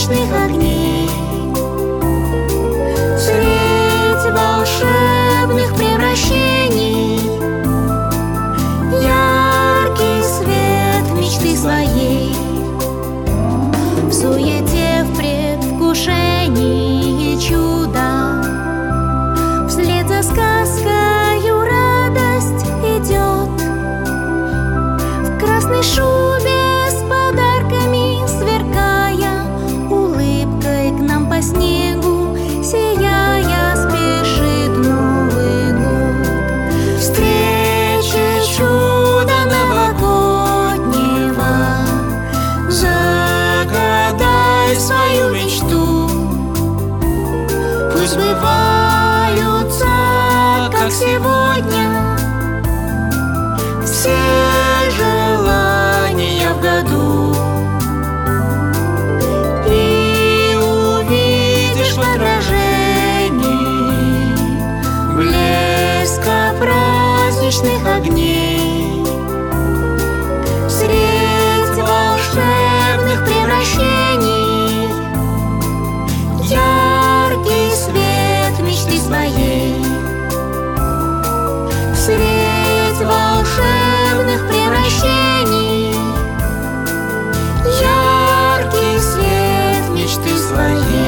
праздничных огней, средь волшебных превращений, яркий свет мечты своей. В суете, в предвкушении чуда, вслед за сказкою радость идет. В красной шубе с подарками сверкая, улыбкой к нам по снегу сияя, спешит Новый год. Встреча чуда новогоднего, загадай свою мечту. Пусть сбываются, как сегодня, все желания в году. И увидишь в отражении блеска праздничных огней, средь волшебных превращений, яркий свет мечты своей. Средь волшебных превращений, яркий свет мечты своей.